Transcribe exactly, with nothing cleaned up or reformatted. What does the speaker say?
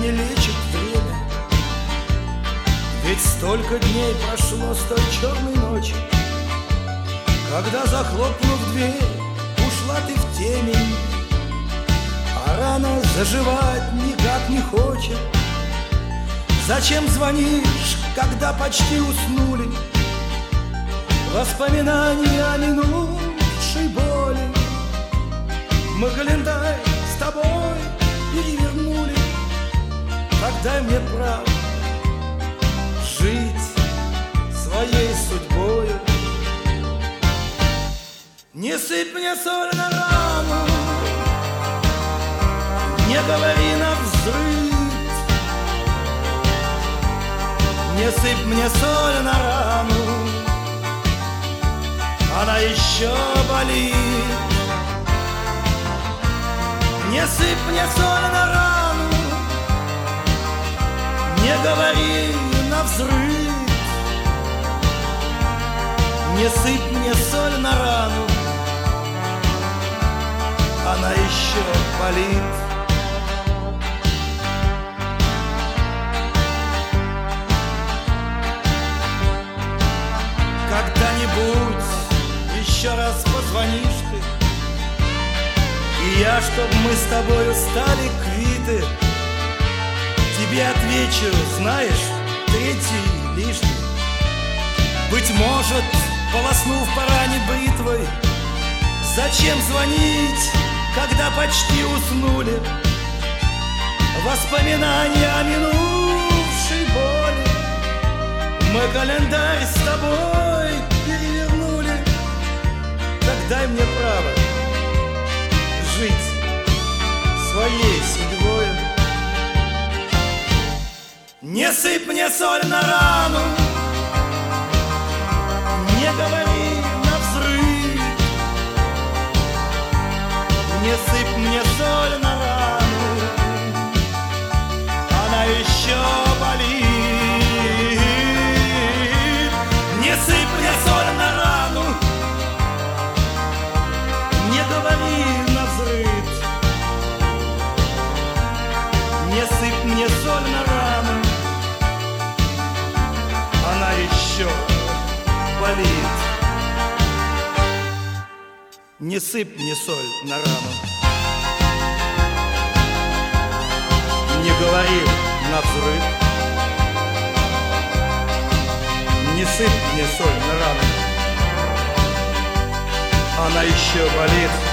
не лечит время. Ведь столько дней прошло с той черной ночи, когда, захлопнув дверь, ушла ты в темень. А рана заживать никак не хочет. Зачем звонишь, когда почти уснули? Воспоминания о минувшей боли. Мы календарь с тобой перевернули. Тогда мне право жить своей судьбою. Не сыпь мне соль на рану, не говори навзрыд. Не сыпь мне соль на рану, она еще болит. Не сыпь мне соль на рану, не говори навзрыд. Не сыпь мне соль на рану, она еще болит. Когда-нибудь еще раз позвонишь ты, и я, чтоб мы с тобою стали квиты, тебе отвечу, знаешь, третий лишний. Быть может, полоснув по ране бритвой, зачем звонить, когда почти уснули? Воспоминания о минувшей боли. Мы календарь с тобой перевернули. Так дай мне право жить своей судьбой. Не сыпь мне соль на рану, не говори навзрыд. Не сыпь мне соль на рану, она еще болит. Не сыпь мне соль на рану, не говори навзрыд. Не сыпь мне соль на рану, она еще болит. Не сыпь мне соль на рану, не говори навзрыд. Не сыпь мне соль на рану, она еще болит.